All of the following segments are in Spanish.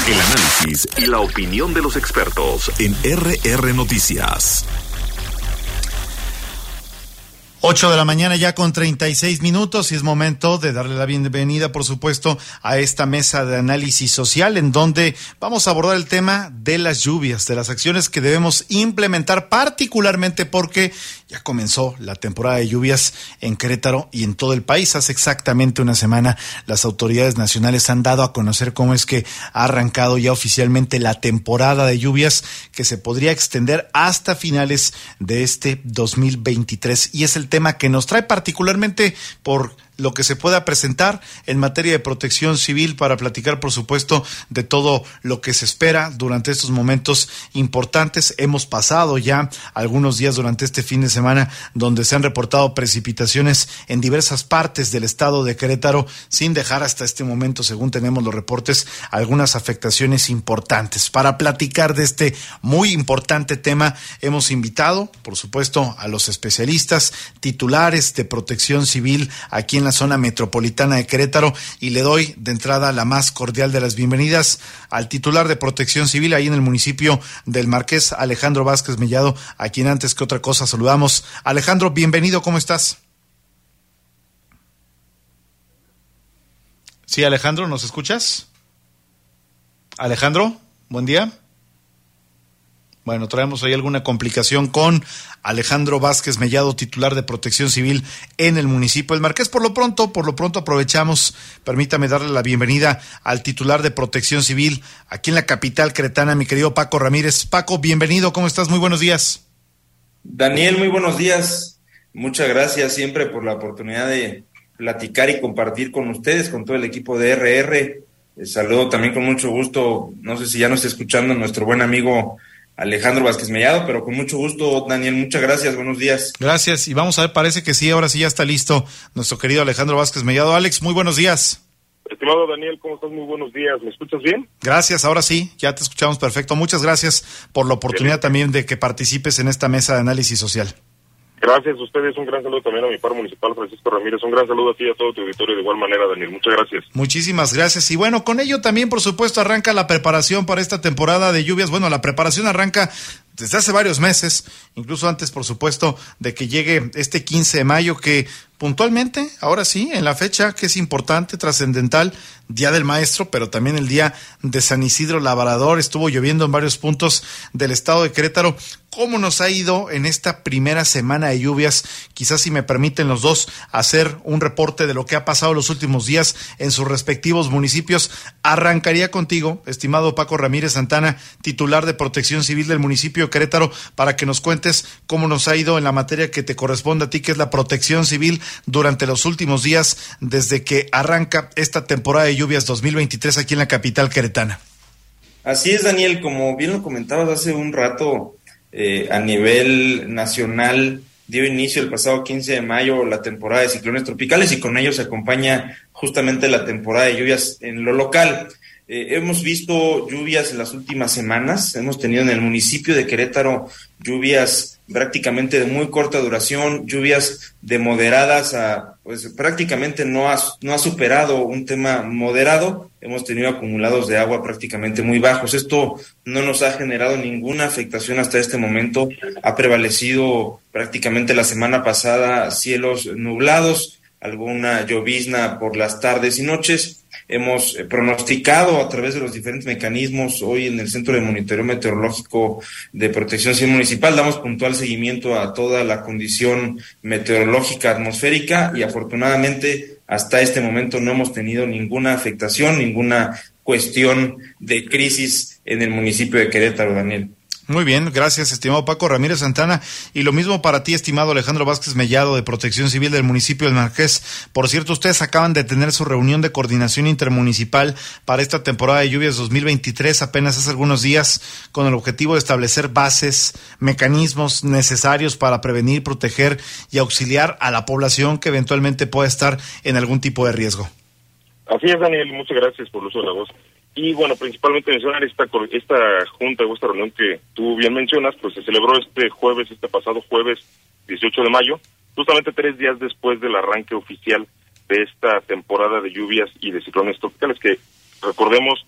El análisis y la opinión de los expertos en RR Noticias. 8 de la mañana ya con 36 minutos y es momento de darle la bienvenida, por supuesto, a esta mesa de análisis social en donde vamos a abordar el tema de las lluvias, de las acciones que debemos implementar, particularmente porque ya comenzó la temporada de lluvias en Querétaro y en todo el país. Hace exactamente una semana las autoridades nacionales han dado a conocer cómo es que ha arrancado ya oficialmente la temporada de lluvias que se podría extender hasta finales de este 2023 y es el tema que nos trae particularmente por lo que se pueda presentar en materia de protección civil para platicar, por supuesto, de todo lo que se espera durante estos momentos importantes. Hemos pasado ya algunos días durante este fin de semana donde se han reportado precipitaciones en diversas partes del estado de Querétaro, sin dejar hasta este momento, según tenemos los reportes, algunas afectaciones importantes. Para platicar de este muy importante tema, hemos invitado, por supuesto, a los especialistas titulares de protección civil aquí en la zona metropolitana de Querétaro y le doy de entrada la más cordial de las bienvenidas al titular de Protección Civil ahí en el municipio del Marqués, Alejandro Vázquez Mellado, a quien antes que otra cosa saludamos. Alejandro, bienvenido, ¿cómo estás? Sí, Alejandro, ¿nos escuchas? Alejandro, buen día. Bueno, traemos ahí alguna complicación con Alejandro Vázquez Mellado, titular de Protección Civil en el municipio del Marqués. Por lo pronto aprovechamos, permítame darle la bienvenida al titular de Protección Civil aquí en la capital queretana, mi querido Paco Ramírez. Paco, bienvenido, ¿cómo estás? Muy buenos días. Daniel, muy buenos días. Muchas gracias siempre por la oportunidad de platicar y compartir con ustedes, con todo el equipo de RR. Saludo también con mucho gusto, no sé si ya nos está escuchando nuestro buen amigo Alejandro Vázquez Mellado, pero con mucho gusto, Daniel, muchas gracias, buenos días. Gracias, y vamos a ver, parece que sí, ahora sí ya está listo nuestro querido Alejandro Vázquez Mellado. Alex, muy buenos días. Estimado Daniel, ¿cómo estás? Muy buenos días, ¿me escuchas bien? Gracias, ahora sí, ya te escuchamos perfecto. Muchas gracias por la oportunidad también de que participes en esta mesa de análisis social. Gracias a ustedes, un gran saludo también a mi par municipal Francisco Ramírez, un gran saludo a ti y a todo tu auditorio de igual manera, Daniel, muchas gracias. Muchísimas gracias, y bueno, con ello también, por supuesto, arranca la preparación para esta temporada de lluvias. Bueno, la preparación arranca desde hace varios meses, incluso antes, por supuesto, de que llegue este 15 de mayo, que puntualmente, ahora sí, en la fecha que es importante, trascendental, Día del Maestro, pero también el Día de San Isidro Labrador, estuvo lloviendo en varios puntos del estado de Querétaro. ¿Cómo nos ha ido en esta primera semana de lluvias? Quizás, si me permiten los dos, hacer un reporte de lo que ha pasado los últimos días en sus respectivos municipios. Arrancaría contigo, estimado Paco Ramírez Santana, titular de Protección Civil del municipio de Querétaro, para que nos cuentes cómo nos ha ido en la materia que te corresponde a ti, que es la protección civil, durante los últimos días desde que arranca esta temporada de lluvias 2023 aquí en la capital queretana. Así es, Daniel, como bien lo comentabas hace un rato, a nivel nacional dio inicio el pasado 15 de mayo la temporada de ciclones tropicales y con ello se acompaña justamente la temporada de lluvias en lo local. Hemos visto lluvias en las últimas semanas, hemos tenido en el municipio de Querétaro lluvias prácticamente de muy corta duración, lluvias de moderadas a, pues prácticamente no ha superado un tema moderado, hemos tenido acumulados de agua prácticamente muy bajos. Esto no nos ha generado ninguna afectación hasta este momento, ha prevalecido prácticamente la semana pasada cielos nublados, alguna llovizna por las tardes y noches. Hemos pronosticado a través de los diferentes mecanismos hoy en el Centro de Monitoreo Meteorológico de Protección Civil Municipal, damos puntual seguimiento a toda la condición meteorológica atmosférica y afortunadamente hasta este momento no hemos tenido ninguna afectación, ninguna cuestión de crisis en el municipio de Querétaro, Daniel. Muy bien, gracias, estimado Paco Ramírez Santana, y lo mismo para ti, estimado Alejandro Vázquez Mellado, de Protección Civil del municipio del Marqués. Por cierto, ustedes acaban de tener su reunión de coordinación intermunicipal para esta temporada de lluvias 2023, apenas hace algunos días, con el objetivo de establecer bases, mecanismos necesarios para prevenir, proteger y auxiliar a la población que eventualmente pueda estar en algún tipo de riesgo. Así es, Daniel, muchas gracias por el uso de la voz. Y bueno, principalmente mencionar esta junta o esta reunión que tú bien mencionas, pues se celebró este pasado jueves 18 de mayo, justamente 3 días después del arranque oficial de esta temporada de lluvias y de ciclones tropicales, que recordemos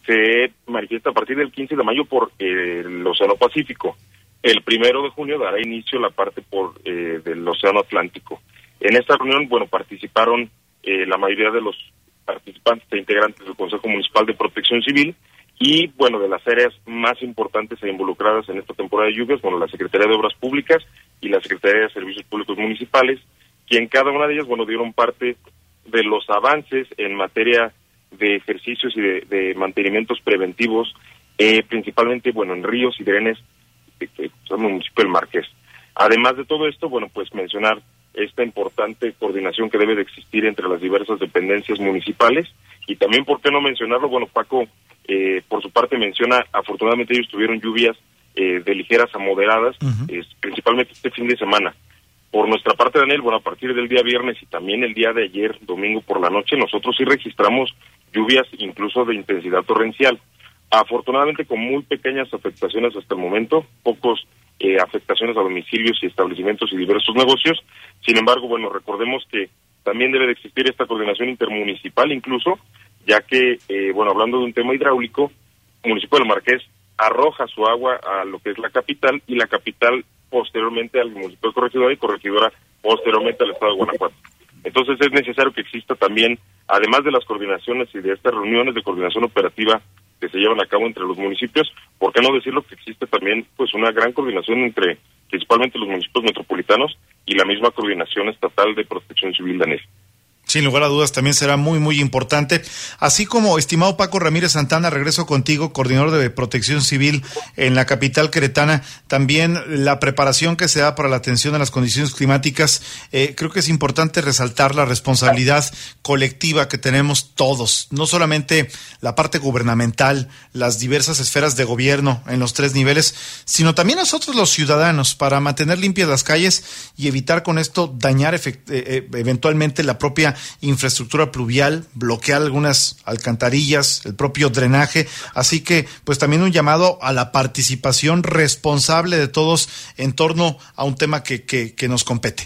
se manifiesta a partir del 15 de mayo por el Océano Pacífico. El 1 de junio dará inicio la parte del Océano Atlántico. En esta reunión, participaron la mayoría de los participantes e integrantes del Consejo Municipal de Protección Civil y, de las áreas más importantes e involucradas en esta temporada de lluvias, la Secretaría de Obras Públicas y la Secretaría de Servicios Públicos Municipales, que en cada una de ellas, dieron parte de los avances en materia de ejercicios y de mantenimientos preventivos, principalmente, en ríos y drenes que son el municipio del Marqués. Además de todo esto, mencionar esta importante coordinación que debe de existir entre las diversas dependencias municipales y también, ¿por qué no mencionarlo? Paco, por su parte menciona, afortunadamente ellos tuvieron lluvias de ligeras a moderadas, principalmente este fin de semana. Por nuestra parte, Daniel, a partir del día viernes y también el día de ayer, domingo por la noche, nosotros sí registramos lluvias incluso de intensidad torrencial. Afortunadamente con muy pequeñas afectaciones hasta el momento, pocos afectaciones a domicilios y establecimientos y diversos negocios. Sin embargo, recordemos que también debe de existir esta coordinación intermunicipal incluso, ya que, hablando de un tema hidráulico, el municipio del Marqués arroja su agua a lo que es la capital y la capital posteriormente al municipio de Corregidora y Corregidora posteriormente al estado de Guanajuato. Entonces es necesario que exista también, además de las coordinaciones y de estas reuniones de coordinación operativa que se llevan a cabo entre los municipios, ¿por qué no decirlo que existe también una gran coordinación entre principalmente los municipios metropolitanos y la misma coordinación estatal de protección civil, Daniel? Sin lugar a dudas, también será muy, muy importante. Así como, estimado Paco Ramírez Santana, regreso contigo, coordinador de Protección Civil en la capital queretana, también la preparación que se da para la atención a las condiciones climáticas. Creo que es importante resaltar la responsabilidad colectiva que tenemos todos, no solamente la parte gubernamental, las diversas esferas de gobierno en los 3 niveles, sino también nosotros los ciudadanos, para mantener limpias las calles y evitar con esto dañar eventualmente la propia infraestructura pluvial, bloquear algunas alcantarillas, el propio drenaje, así que también un llamado a la participación responsable de todos en torno a un tema que nos compete.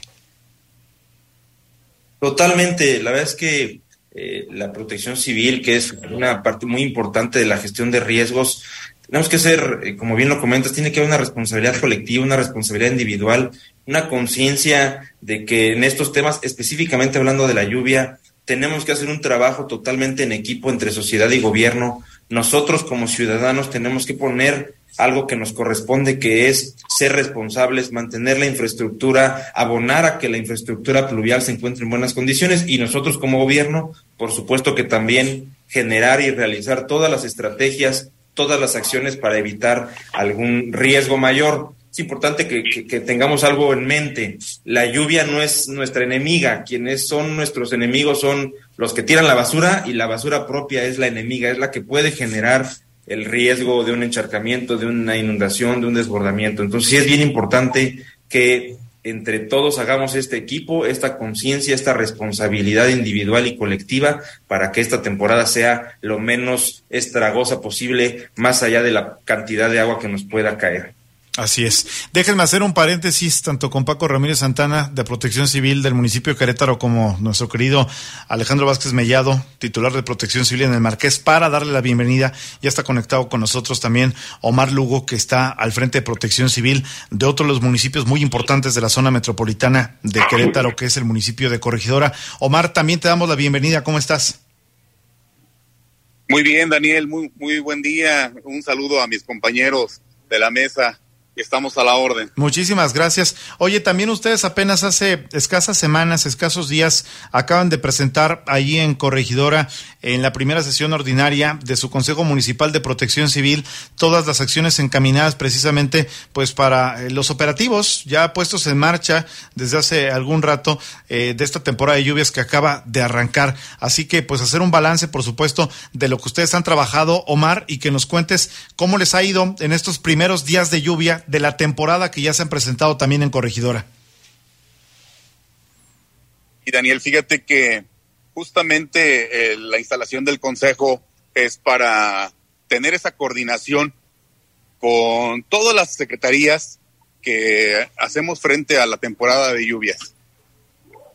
Totalmente, la verdad es que la protección civil, que es una parte muy importante de la gestión de riesgos, tenemos que ser, como bien lo comentas, tiene que haber una responsabilidad colectiva, una responsabilidad individual, una conciencia de que en estos temas, específicamente hablando de la lluvia, tenemos que hacer un trabajo totalmente en equipo entre sociedad y gobierno. Nosotros como ciudadanos tenemos que poner algo que nos corresponde, que es ser responsables, mantener la infraestructura, abonar a que la infraestructura pluvial se encuentre en buenas condiciones, y nosotros como gobierno, por supuesto que también generar y realizar todas las estrategias, todas las acciones para evitar algún riesgo mayor. Es importante que tengamos algo en mente. La lluvia no es nuestra enemiga. Quienes son nuestros enemigos son los que tiran la basura, y la basura propia es la enemiga, es la que puede generar el riesgo de un encharcamiento, de una inundación, de un desbordamiento. Entonces sí es bien importante que entre todos hagamos este equipo, esta conciencia, esta responsabilidad individual y colectiva para que esta temporada sea lo menos estragosa posible, más allá de la cantidad de agua que nos pueda caer. Así es. Déjenme hacer un paréntesis tanto con Paco Ramírez Santana de Protección Civil del municipio de Querétaro como nuestro querido Alejandro Vázquez Mellado, titular de Protección Civil en el Marqués, para darle la bienvenida. Ya está conectado con nosotros también Omar Lugo, que está al frente de Protección Civil de otro de los municipios muy importantes de la zona metropolitana de Querétaro, que es el municipio de Corregidora. Omar, también te damos la bienvenida. ¿Cómo estás? Muy bien, Daniel, muy buen día. Un saludo a mis compañeros de la mesa. Estamos a la orden. Muchísimas gracias. Oye, también ustedes apenas hace escasas semanas, escasos días, acaban de presentar ahí en Corregidora, en la primera sesión ordinaria de su Consejo Municipal de Protección Civil, todas las acciones encaminadas precisamente para los operativos ya puestos en marcha desde hace algún rato de esta temporada de lluvias que acaba de arrancar. Así que hacer un balance, por supuesto, de lo que ustedes han trabajado, Omar, y que nos cuentes cómo les ha ido en estos primeros días de lluvia de la temporada que ya se han presentado también en Corregidora. Y Daniel, fíjate que justamente la instalación del Consejo es para tener esa coordinación con todas las secretarías que hacemos frente a la temporada de lluvias.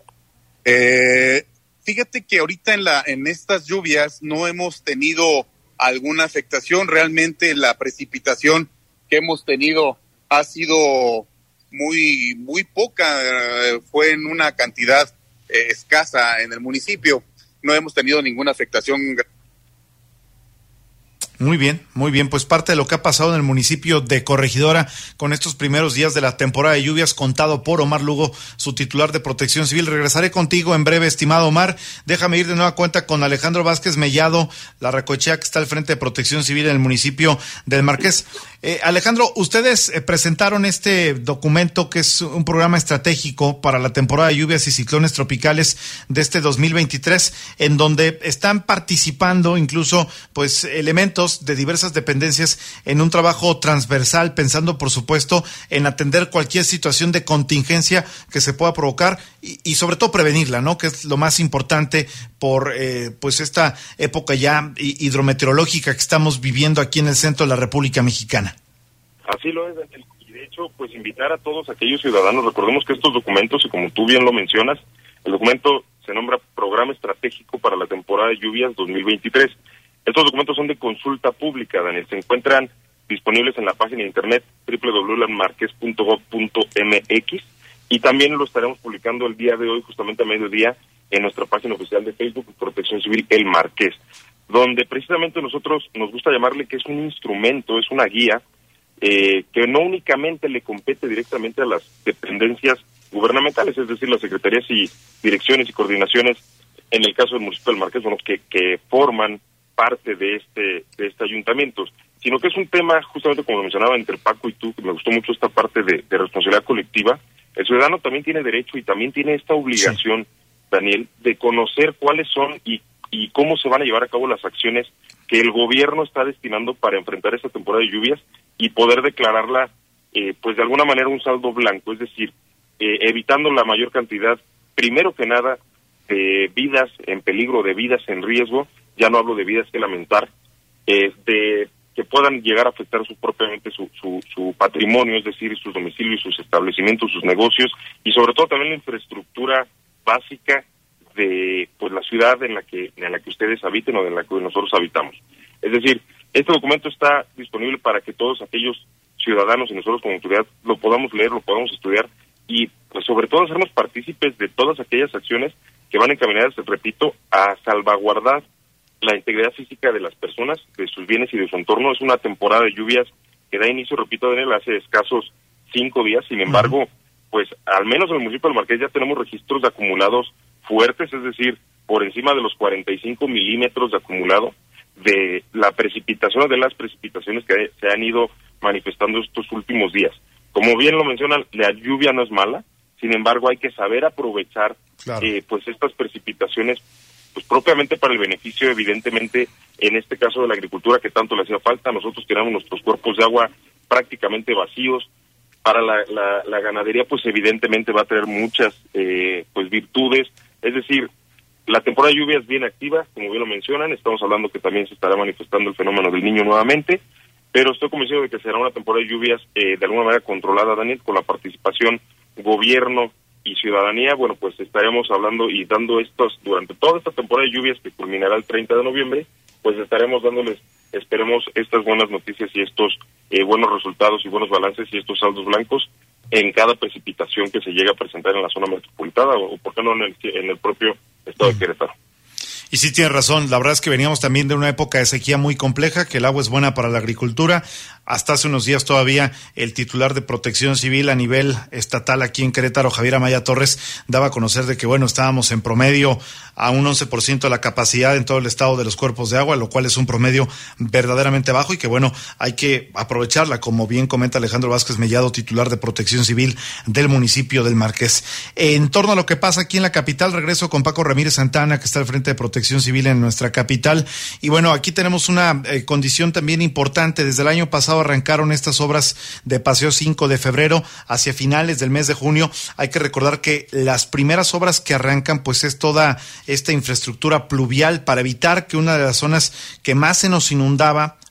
Fíjate que ahorita en estas lluvias no hemos tenido alguna afectación. Realmente la precipitación que hemos tenido ha sido muy poca, fue en una cantidad escasa en el municipio. No hemos tenido ninguna afectación. Muy bien, pues parte de lo que ha pasado en el municipio de Corregidora con estos primeros días de la temporada de lluvias, contado por Omar Lugo, su titular de Protección Civil. Regresaré contigo en breve, estimado Omar. Déjame ir de nueva cuenta con Alejandro Vázquez Mellado, Larracochea, que está al frente de Protección Civil en el municipio del Marqués. Alejandro, ustedes presentaron este documento que es un programa estratégico para la temporada de lluvias y ciclones tropicales de este 2023, en donde están participando incluso pues elementos de diversas dependencias en un trabajo transversal, pensando por supuesto en atender cualquier situación de contingencia que se pueda provocar y sobre todo prevenirla, ¿no? Que es lo más importante por pues esta época ya hidrometeorológica que estamos viviendo aquí en el centro de la República Mexicana. Así lo es, Daniel. Y de hecho, pues invitar a todos aquellos ciudadanos, recordemos que estos documentos, y como tú bien lo mencionas, el documento se nombra Programa Estratégico para la temporada de lluvias 2023. Estos documentos son de consulta pública, Daniel. Se encuentran disponibles en la página de internet www.marquez.gov.mx y también lo estaremos publicando el día de hoy, justamente a mediodía, en nuestra página oficial de Facebook, Protección Civil El Marqués, donde precisamente nosotros nos gusta llamarle que es un instrumento, es una guía que no únicamente le compete directamente a las dependencias gubernamentales, es decir, las secretarías y direcciones y coordinaciones, en el caso del municipio del Marqués, bueno, que forman parte de este ayuntamiento, sino que es un tema, justamente como lo mencionaba entre Paco y tú, que me gustó mucho esta parte de responsabilidad colectiva. El ciudadano también tiene derecho y también tiene esta obligación, sí, Daniel, de conocer cuáles son y cómo se van a llevar a cabo las acciones que el gobierno está destinando para enfrentar esta temporada de lluvias y poder declararla, pues de alguna manera un saldo blanco, es decir, evitando la mayor cantidad, primero que nada, de vidas en peligro, de vidas en riesgo. Ya no hablo de vidas que lamentar, de que puedan llegar a afectar propiamente su patrimonio, es decir, sus domicilios, sus establecimientos, sus negocios, y sobre todo también la infraestructura básica de pues la ciudad en la que ustedes habiten o en la que nosotros habitamos. Es decir, este documento está disponible para que todos aquellos ciudadanos y nosotros como autoridad lo podamos leer, lo podamos estudiar y pues sobre todo hacernos partícipes de todas aquellas acciones que van encaminadas, repito, a salvaguardar la integridad física de las personas, de sus bienes y de su entorno. Es una temporada de lluvias que da inicio, repito, Daniel, hace escasos 5 días. Sin embargo, pues al menos en el municipio del Marqués ya tenemos registros de acumulados fuertes, es decir, por encima de los 45 milímetros de acumulado de la precipitación, de las precipitaciones que se han ido manifestando estos últimos días. Como bien lo mencionan, la lluvia no es mala, sin embargo hay que saber aprovechar pues estas precipitaciones pues propiamente para el beneficio, evidentemente, en este caso de la agricultura que tanto le hacía falta. Nosotros tenemos nuestros cuerpos de agua prácticamente vacíos. Para la ganadería, pues evidentemente va a tener muchas pues virtudes. Es decir, la temporada de lluvia es bien activa, como bien lo mencionan. Estamos hablando que también se estará manifestando el fenómeno del Niño nuevamente, pero estoy convencido de que será una temporada de lluvias de alguna manera controlada, Daniel, con la participación gobierno y ciudadanía. Bueno, pues estaremos hablando y dando durante toda esta temporada de lluvias que culminará el 30 de noviembre, pues estaremos dándoles, esperemos, estas buenas noticias y estos buenos resultados y buenos balances y estos saldos blancos en cada precipitación que se llegue a presentar en la zona metropolitana o por qué no en el propio estado de Querétaro. Y sí tienes razón, la verdad es que veníamos también de una época de sequía muy compleja, que el agua es buena para la agricultura. Hasta hace unos días todavía el titular de Protección Civil a nivel estatal aquí en Querétaro, Javier Amaya Torres, daba a conocer de que bueno, estábamos en promedio a un 11% de la capacidad en todo el estado de los cuerpos de agua, lo cual es un promedio verdaderamente bajo y que bueno, hay que aprovecharla, como bien comenta Alejandro Vázquez Mellado, titular de Protección Civil del municipio del Marqués. En torno a lo que pasa aquí en la capital, regreso con Paco Ramírez Santana, que está al frente de Protección Civil en nuestra capital. Y bueno, aquí tenemos una condición también importante. Desde el año pasado arrancaron estas obras de Paseo 5 de febrero hacia finales del mes de junio. Hay que recordar que las primeras obras que arrancan pues es toda esta infraestructura pluvial para evitar que una de las zonas que más se nos inundaba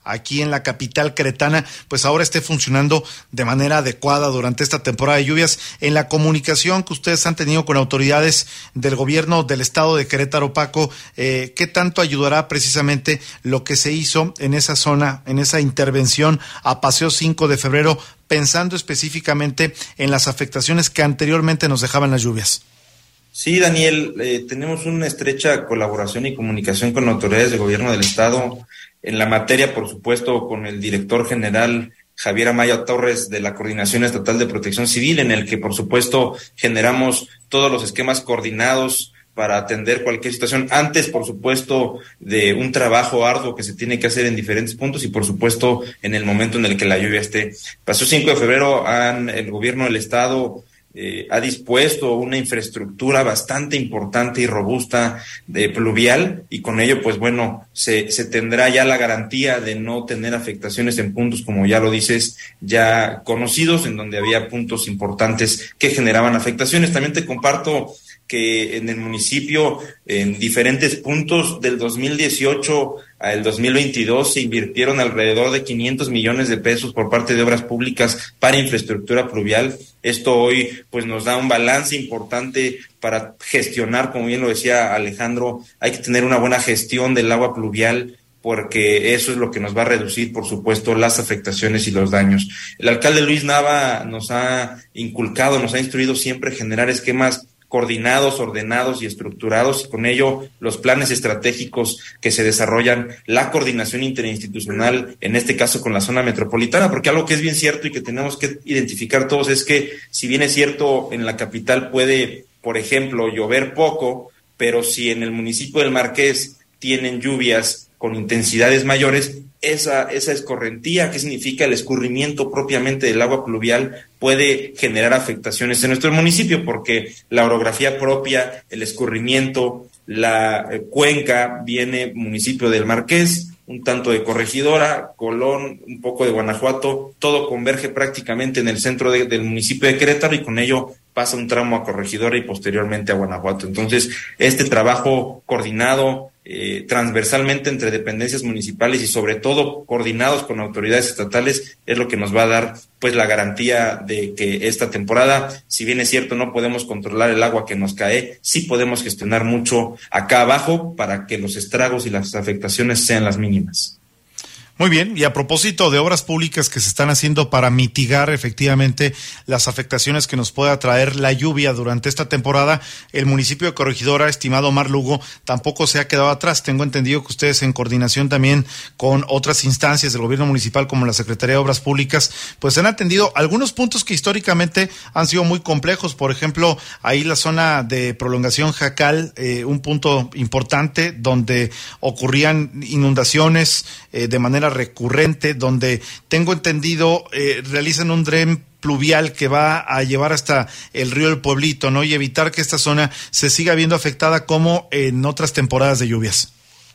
aquí en la capital queretana, pues ahora esté funcionando de manera adecuada durante esta temporada de lluvias. En la comunicación que ustedes han tenido con autoridades del gobierno del estado de Querétaro, Paco, ¿qué tanto ayudará precisamente lo que se hizo en esa zona, en esa intervención a Paseo 5 de febrero, pensando específicamente en las afectaciones que anteriormente nos dejaban las lluvias? Sí, Daniel, tenemos una estrecha colaboración y comunicación con autoridades del gobierno del estado en la materia, por supuesto, con el director general Javier Amaya Torres de la Coordinación Estatal de Protección Civil, en el que, por supuesto, generamos todos los esquemas coordinados para atender cualquier situación, antes, por supuesto, de un trabajo arduo que se tiene que hacer en diferentes puntos y, por supuesto, en el momento en el que la lluvia esté. Pasó 5 de febrero, el gobierno del estado ha dispuesto una infraestructura bastante importante y robusta de pluvial, y con ello, pues bueno, se tendrá ya la garantía de no tener afectaciones en puntos, como ya lo dices, ya conocidos, en donde había puntos importantes que generaban afectaciones. También te comparto que en el municipio, en diferentes puntos del 2018 al 2022, se invirtieron alrededor de 500 millones de pesos por parte de obras públicas para infraestructura pluvial. Esto hoy pues nos da un balance importante para gestionar, como bien lo decía Alejandro, hay que tener una buena gestión del agua pluvial, porque eso es lo que nos va a reducir, por supuesto, las afectaciones y los daños. El alcalde Luis Nava nos ha inculcado, nos ha instruido siempre generar esquemas coordinados, ordenados y estructurados, y con ello los planes estratégicos que se desarrollan, la coordinación interinstitucional, en este caso con la zona metropolitana, porque algo que es bien cierto y que tenemos que identificar todos es que, si bien es cierto, en la capital puede, por ejemplo, llover poco, pero si en el municipio del Marqués tienen lluvias con intensidades mayores, esa escorrentía, que significa el escurrimiento propiamente del agua pluvial, puede generar afectaciones en nuestro municipio, porque la orografía propia, el escurrimiento, la cuenca, viene municipio del Marqués, un tanto de Corregidora, Colón, un poco de Guanajuato, todo converge prácticamente en el centro del municipio de Querétaro, y con ello pasa un tramo a Corregidora y posteriormente a Guanajuato. Entonces, este trabajo coordinado transversalmente entre dependencias municipales y sobre todo coordinados con autoridades estatales es lo que nos va a dar pues la garantía de que esta temporada, si bien es cierto no podemos controlar el agua que nos cae, sí podemos gestionar mucho acá abajo para que los estragos y las afectaciones sean las mínimas. Muy bien, y a propósito de obras públicas que se están haciendo para mitigar efectivamente las afectaciones que nos pueda traer la lluvia durante esta temporada, el municipio de Corregidora, estimado Omar Lugo, tampoco se ha quedado atrás. Tengo entendido que ustedes, en coordinación también con otras instancias del gobierno municipal como la Secretaría de Obras Públicas, pues han atendido algunos puntos que históricamente han sido muy complejos. Por ejemplo, ahí la zona de prolongación Jacal, un punto importante donde ocurrían inundaciones de manera recurrente, donde tengo entendido realizan un dren pluvial que va a llevar hasta el río El Pueblito, ¿no? Y evitar que esta zona se siga viendo afectada como en otras temporadas de lluvias.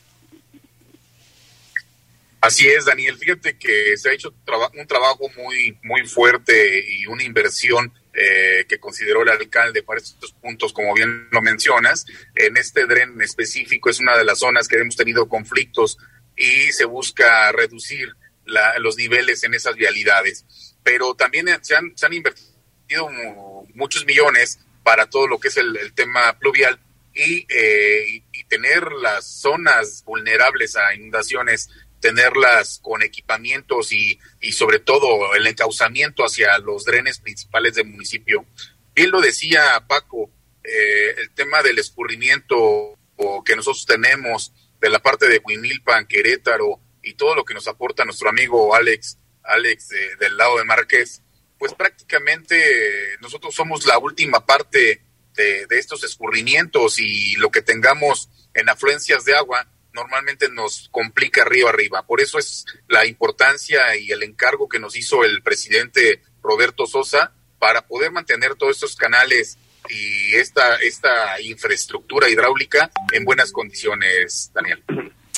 Así es, Daniel. Fíjate que se ha hecho un trabajo muy fuerte y una inversión que consideró el alcalde para estos puntos, como bien lo mencionas. En este dren específico es una de las zonas que hemos tenido conflictos y se busca reducir los niveles en esas vialidades. Pero también se han invertido muchos millones para todo lo que es el tema pluvial y tener las zonas vulnerables a inundaciones, tenerlas con equipamientos y sobre todo el encauzamiento hacia los drenes principales del municipio. Bien lo decía Paco, el tema del escurrimiento que nosotros tenemos de la parte de Huimilpan, Querétaro y todo lo que nos aporta nuestro amigo Alex del lado de Marqués, pues prácticamente nosotros somos la última parte de estos escurrimientos, y lo que tengamos en afluencias de agua normalmente nos complica río arriba. Por eso es la importancia y el encargo que nos hizo el presidente Roberto Sosa para poder mantener todos estos canales y esta infraestructura hidráulica en buenas condiciones, Daniel.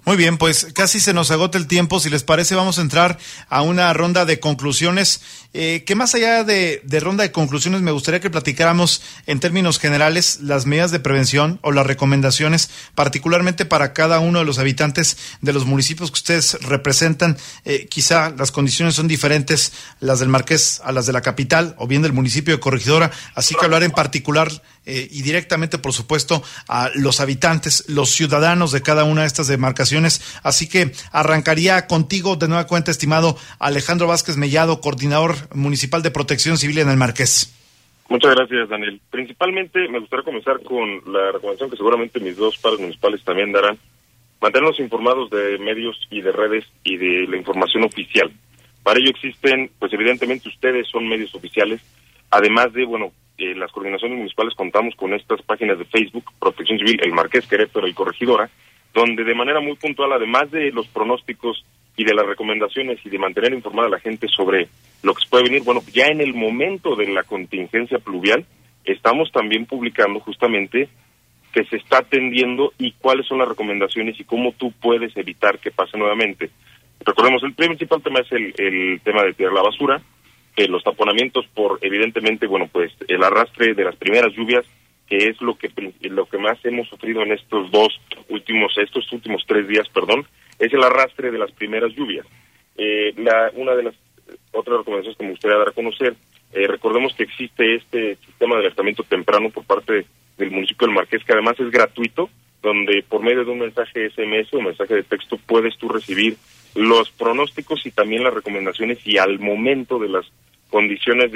Muy bien, pues casi se nos agota el tiempo. Si les parece, vamos a entrar a una ronda de conclusiones. Que más allá de ronda de conclusiones, me gustaría que platicáramos en términos generales las medidas de prevención o las recomendaciones, particularmente para cada uno de los habitantes de los municipios que ustedes representan. Quizá las condiciones son diferentes, las del Marqués a las de la capital, o bien del municipio de Corregidora. Así que hablar en particular y directamente, por supuesto, a los habitantes, los ciudadanos de cada una de estas demarcaciones. Así que arrancaría contigo de nueva cuenta, estimado Alejandro Vázquez Mellado, coordinador municipal de Protección Civil en el Marqués. Muchas gracias, Daniel. Principalmente me gustaría comenzar con la recomendación que seguramente mis dos pares municipales también darán: mantenernos informados de medios y de redes y de la información oficial. Para ello existen, pues evidentemente ustedes son medios oficiales, además de, las coordinaciones municipales contamos con estas páginas de Facebook, Protección Civil, el Marqués, Querétaro y Corregidora, donde de manera muy puntual, además de los pronósticos y de las recomendaciones y de mantener informada a la gente sobre lo que se puede venir, ya en el momento de la contingencia pluvial, estamos también publicando justamente que se está atendiendo y cuáles son las recomendaciones y cómo tú puedes evitar que pase nuevamente. Recordemos, el principal tema es el tema de tirar la basura, los taponamientos por, evidentemente, el arrastre de las primeras lluvias, que es lo que más hemos sufrido en estos últimos 3 días, es el arrastre de las primeras lluvias. Una de las otras recomendaciones que me gustaría dar a conocer, recordemos que existe este sistema de alertamiento temprano por parte del municipio del Marqués, que además es gratuito, donde por medio de un mensaje SMS o mensaje de texto puedes tú recibir los pronósticos y también las recomendaciones, y al momento de las condiciones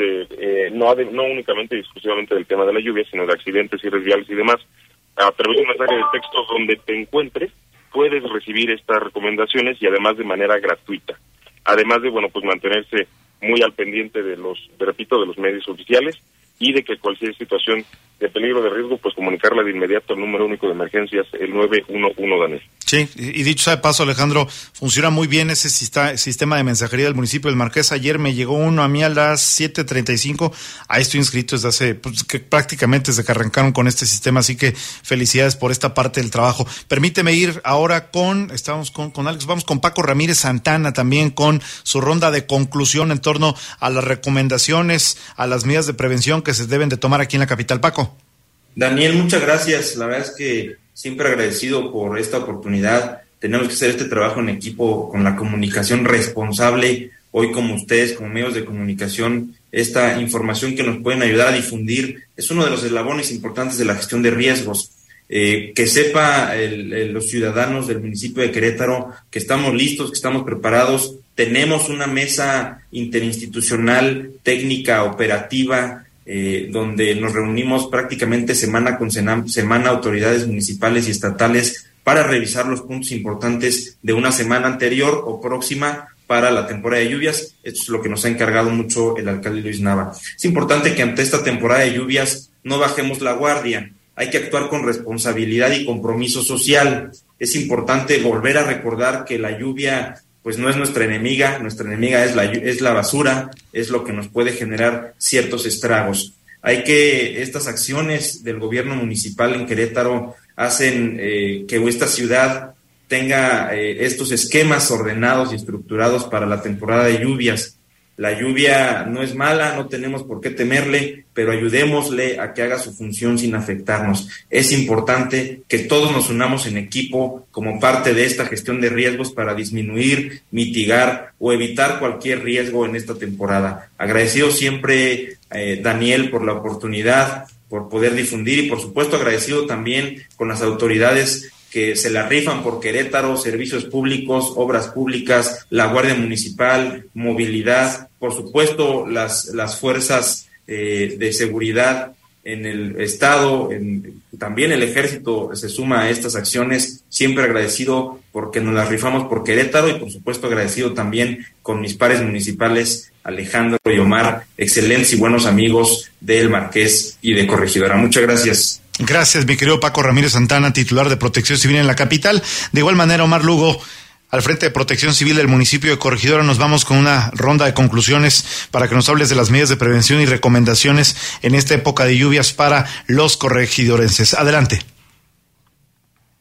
no únicamente y exclusivamente del tema de la lluvia, sino de accidentes viales y demás, a través de un mensaje de texto donde te encuentres, puedes recibir estas recomendaciones, y además de manera gratuita. Además de, mantenerse muy al pendiente de los medios oficiales, y de que cualquier situación de peligro, de riesgo, pues comunicarla de inmediato al número único de emergencias, el 911, Daniel. Sí, y dicho sea de paso, Alejandro, funciona muy bien ese sistema de mensajería del municipio del Marqués. Ayer me llegó uno a mí a las 7:35. Ahí estoy inscrito desde hace, prácticamente desde que arrancaron con este sistema, así que felicidades por esta parte del trabajo. Permíteme ir ahora estamos con Alex, vamos con Paco Ramírez Santana también con su ronda de conclusión en torno a las recomendaciones, a las medidas de prevención que se deben de tomar aquí en la capital. Paco. Daniel, muchas gracias. La verdad es que siempre agradecido por esta oportunidad. Tenemos que hacer este trabajo en equipo con la comunicación responsable. Hoy, como ustedes, como medios de comunicación, esta información que nos pueden ayudar a difundir es uno de los eslabones importantes de la gestión de riesgos. Que sepa los ciudadanos del municipio de Querétaro que estamos listos, que estamos preparados. Tenemos una mesa interinstitucional, técnica, operativa, donde nos reunimos prácticamente semana con semana autoridades municipales y estatales para revisar los puntos importantes de una semana anterior o próxima para la temporada de lluvias. Esto es lo que nos ha encargado mucho el alcalde Luis Nava. Es importante que ante esta temporada de lluvias no bajemos la guardia. Hay que actuar con responsabilidad y compromiso social. Es importante volver a recordar que la lluvia pues no es nuestra enemiga es la basura, es lo que nos puede generar ciertos estragos. Estas acciones del gobierno municipal en Querétaro hacen que esta ciudad tenga estos esquemas ordenados y estructurados para la temporada de lluvias. La lluvia no es mala, no tenemos por qué temerle, pero ayudémosle a que haga su función sin afectarnos. Es importante que todos nos unamos en equipo como parte de esta gestión de riesgos para disminuir, mitigar o evitar cualquier riesgo en esta temporada. Agradecido siempre, Daniel, por la oportunidad, por poder difundir, y por supuesto agradecido también con las autoridades que se la rifan por Querétaro, servicios públicos, obras públicas, la Guardia Municipal, movilidad, por supuesto las fuerzas de seguridad en el estado, también el ejército se suma a estas acciones. Siempre agradecido porque nos las rifamos por Querétaro, y por supuesto agradecido también con mis pares municipales Alejandro y Omar, excelentes y buenos amigos del Marqués y de Corregidora. Muchas gracias. Gracias, mi querido Paco Ramírez Santana, titular de Protección Civil en la capital. De igual manera, Omar Lugo, al frente de Protección Civil del municipio de Corregidora. Nos vamos con una ronda de conclusiones para que nos hables de las medidas de prevención y recomendaciones en esta época de lluvias para los corregidorenses. Adelante.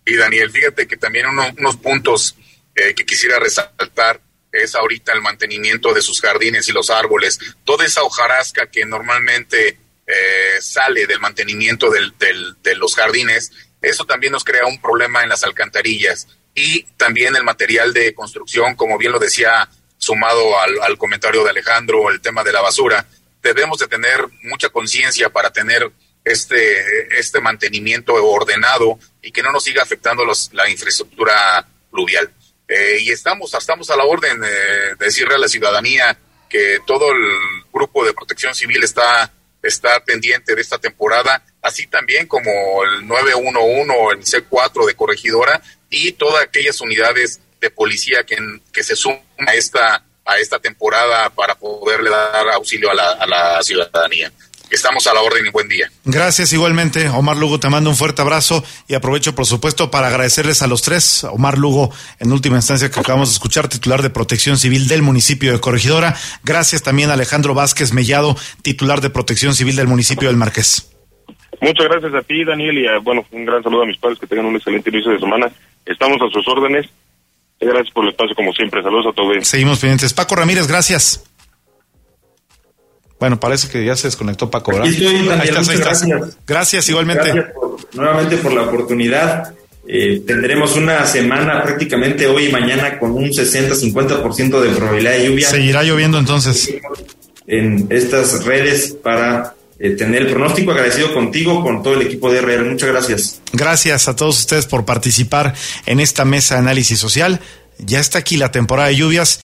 Y Daniel, fíjate que también unos puntos que quisiera resaltar es ahorita el mantenimiento de sus jardines y los árboles, toda esa hojarasca que normalmente sale del mantenimiento de los jardines, eso también nos crea un problema en las alcantarillas. Y también el material de construcción, como bien lo decía, sumado al comentario de Alejandro, el tema de la basura, debemos de tener mucha conciencia para tener este mantenimiento ordenado y que no nos siga afectando la infraestructura pluvial. Y estamos a la orden de decirle a la ciudadanía que todo el grupo de protección civil está pendiente de esta temporada, así también como el 911, el C4 de Corregidora y todas aquellas unidades de policía que se suman a esta temporada para poderle dar auxilio a la ciudadanía. Estamos a la orden y buen día. Gracias igualmente, Omar Lugo, te mando un fuerte abrazo y aprovecho por supuesto para agradecerles a los tres. Omar Lugo, en última instancia, que acabamos de escuchar, titular de Protección Civil del municipio de Corregidora. Gracias también a Alejandro Vázquez Mellado, titular de Protección Civil del municipio del Marqués. Muchas gracias a ti, Daniel, y un gran saludo a mis padres, que tengan un excelente inicio de semana. Estamos a sus órdenes. Gracias por el espacio, como siempre. Saludos a todos. Seguimos pendientes. Paco Ramírez, gracias. Bueno, parece que ya se desconectó Paco, ¿verdad? Aquí estoy, Daniel, ahí estás. gracias. Gracias, igualmente. Gracias nuevamente por la oportunidad. Tendremos una semana prácticamente hoy y mañana con un 60-50% de probabilidad de lluvia. Seguirá lloviendo entonces. En estas redes para tener el pronóstico. Agradecido contigo, con todo el equipo de RR. Muchas gracias. Gracias a todos ustedes por participar en esta mesa de análisis social. Ya está aquí la temporada de lluvias.